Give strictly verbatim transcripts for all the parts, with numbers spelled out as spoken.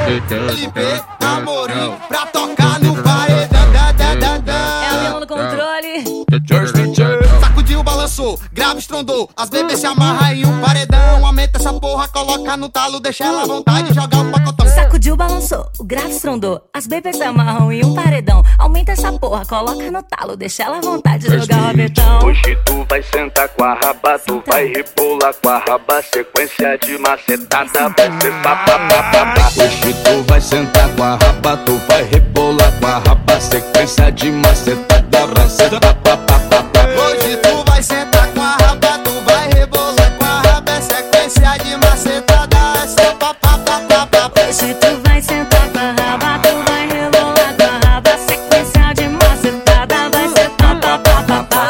L P Amorim pra tocar no paredão. É o Leão no controle. Sacudiu, balançou, grave, estrondou. As bebês se amarra em um paredão. Aumenta essa porra, coloca no talo, deixa ela à vontade, joga o pacotão. Sacudiu, balançou, o grave estrondou. As bebês se amarram em um paredão. Aumenta essa porra, coloca no talo, deixa ela à vontade, jogar o rabetão. Hoje tu vai sentar com a raba, tu vai rebolar com a raba. Sequência de macetada vai ser papapá. Hoje tu vai sentar com a raba, tu vai rebolar com a raba. Sequência de macetada vai ser papapá. Hoje tu vai sentar com a raba, tu vai rebolar com a raba. Sequência de macetada, é seu papapá. Hoje tu vai sentar com a raba, tu vai rebolar com a raba. Sequência de macetada vai ser papapá.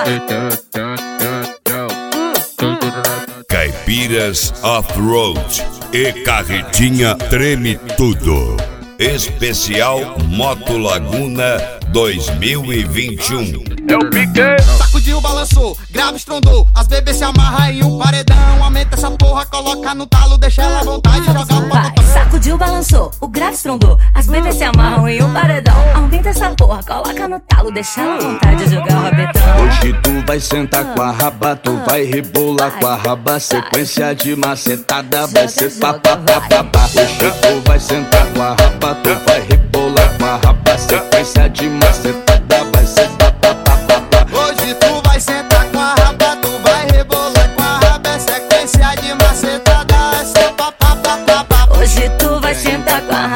Caipiras Off-Road e Carretinha Treme Tudo. Especial Moto Laguna dois mil e vinte e um. Eu piquei. Sacudiu, balançou, grave, estrondou. As bebês se amarra em um paredão. Aumenta essa porra, coloca no talo, deixa ela à vontade, joga o Vai, pacotão. sacudiu, balançou, o grave estrondou. As bebês se amarram em um paredão. Aumenta essa porra, coloca no talo, deixa ela à vontade, jogar o rabetão. Hoje tu vai sentar com a raba, tu vai rebolar com a raba. Sequência de macetada vai ser papapá. Hoje tu vai sentar com a raba, tu vai rebolar com a raba. Sequência de macetada vai ser papapá. Hoje tu vai sentar com a raba, tu vai rebolar com a raba. Sequência de macetada, é seu papapá. Hoje tu vai sentar com a